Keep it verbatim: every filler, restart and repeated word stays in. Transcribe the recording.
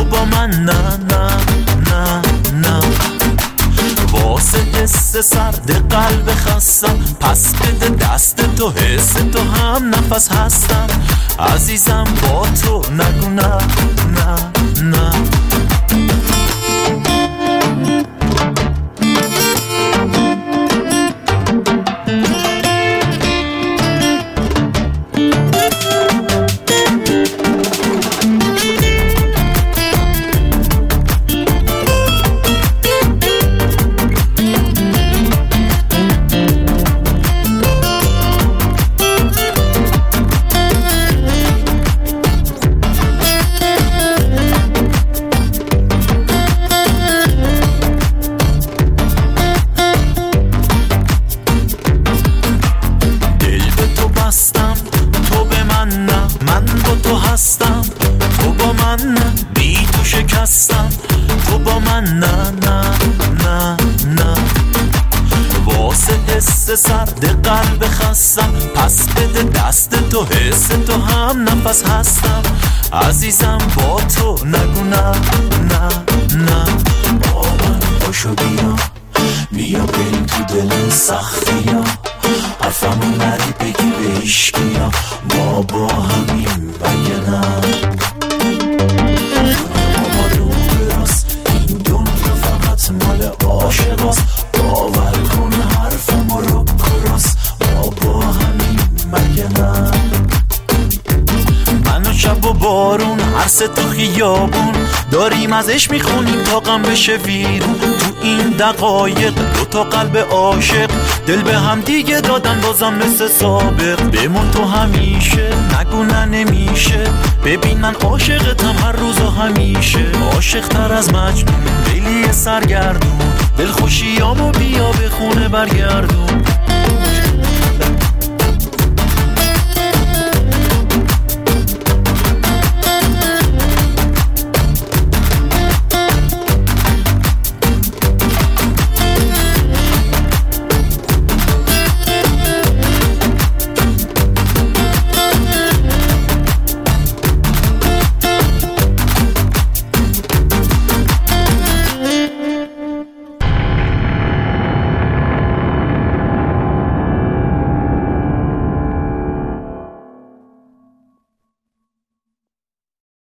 با من نه نه نه نه. واسه حس سرد قلب خستم، پس بده دست تو، حس تو هم نفس هستم. عزیزم با تو نگو نه نه نه. تو با من نه، بی تو شکستم. تو با من نه نه نه نه. واسه حس سرد قلب خستم، پس بده دست تو، حس تو هم نفس هستم. عزیزم با تو نگو نه نه نه. با من باشو بیا بیا بریم تو دل سختی ها، حرفمون نری بگی به عشقیا، ما با همیم بگه نه. ما رو براست، این دنیا فقط مال عاشقاست. باور کن حرفمو رو کراست، ما با همیم بگه نه. من و شب و بارون، هر سه تا خیابون داریم ازش میخونیم تا غم بشه ویرون. تو این دقایق دو تا قلب عاشق دل به هم دیگه دادن، بازم مثل سابق. بمون تو همیشه، نگو نه نمیشه. ببین من عاشقتم هر روز و همیشه. عاشق تر از مجنون، لیلی سرگردون، دل خوشیامو بیا به خونه برگردون.